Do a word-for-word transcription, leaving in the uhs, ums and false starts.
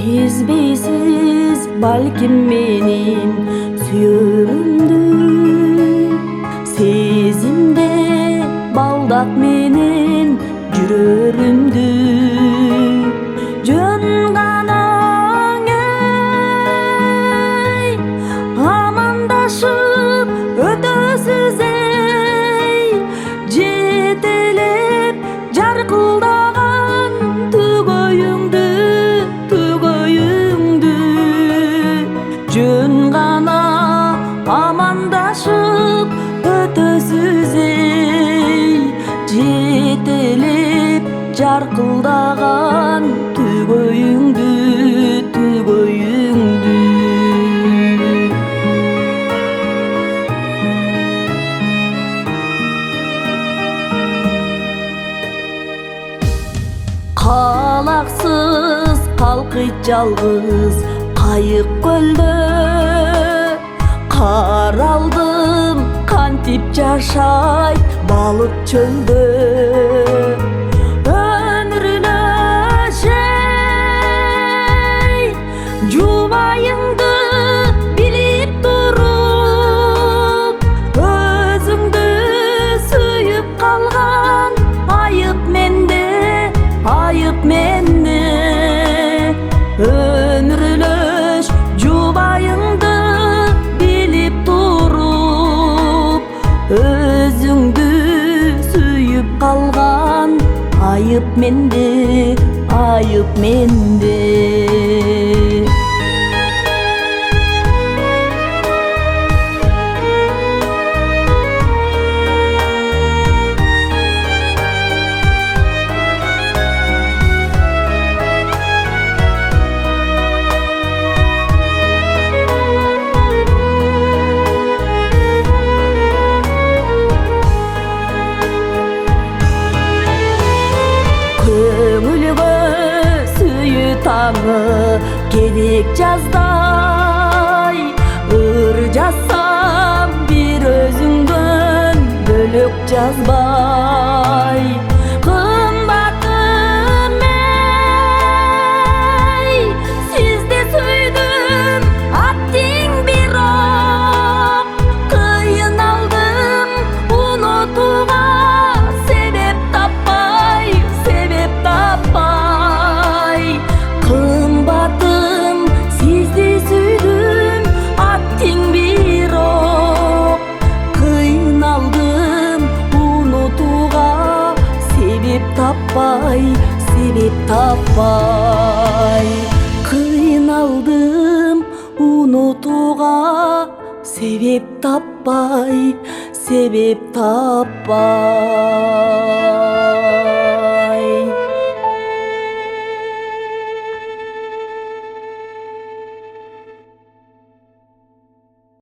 сезбейсиз балким менин сүйөрүмдү, сезимде балдак менен жүрөрүмдү. Жөн гана эй, амандашып өтөсүз эй, жетелеп жаркылдаган түгөйүңдү, түгөйүңдү. Жөн гана амандашып өтөсүз эй, жетелеп жаркылдаган түгөйүңдү, түгөйүңдү. Калаксыз калкыйт жалгыз кайык көлдө, каралдым кантип жашайт балык чөлдө. Өмүрүнөш эй, жубайыңды билип туруп, өзүңдү сүйүп калган айып менде, айып менде. Өмүрүнөш жубайыңды билип туруп, өзүңдү сүйүп калган айып менде, айып менде. Көңүлгө сүйүү таңы керек жаздай, ыр жазсам бир өзүңдөн бөлөк жазбай. Кымбатым эй, сизди сүйдүм аттиң бирок, кыйналдым унутууга себеп таппай, себеп таппай. Кымбатым сизди сүйдүм аттиң бирок, кыйналдым унутууга себеп таппай, себеп таппай. Кыйналдым унутууга себеп таппай, себеп таппай.